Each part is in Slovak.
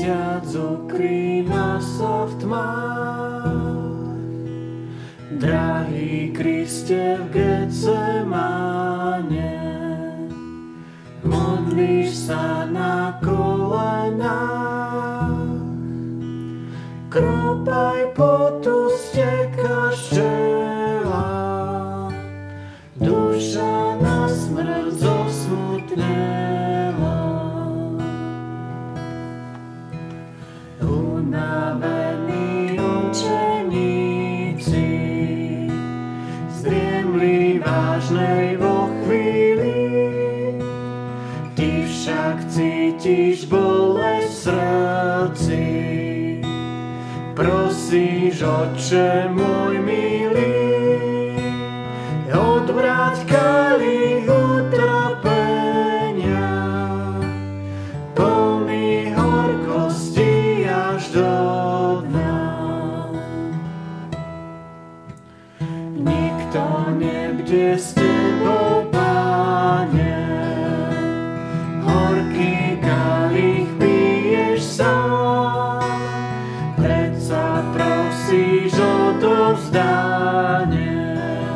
mesiac ukrýva sa v tmách. Drahý Kriste v Getsemáne, modlíš sa na kolenách. Kropaj potu steka z čela, duša na smrť zosmutnela. Unavení učeníci zdriemli vážnej vo chvíli, ty však cítiš bolesť v srdci. Prosíš, Otče môj milý, odvráť kalich utrpenia, plný horkosti až do dna. Nikto nebude s tebou, Páne, horký kalich piješ sám. Predsa prosíš odovzdanie,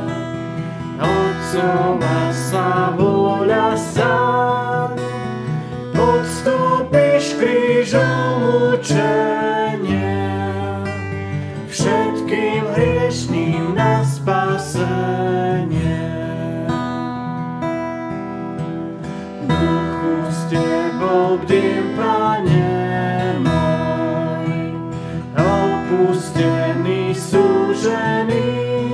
Otcova sa vôľa sám. Podstúpiš krížom mučenie, všetkým hriešným na spasenie. Duchu s tebou bdiem, Pane môj, opustený, súžený,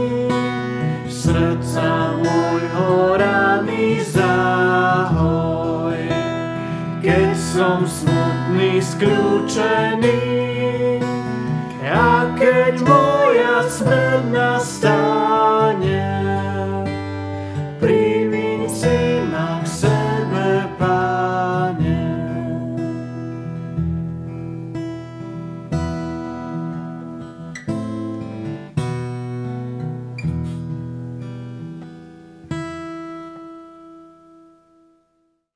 srdca môjho rany zahoj. Keď som smutný, skľúčený, a keď moja smrť nastane,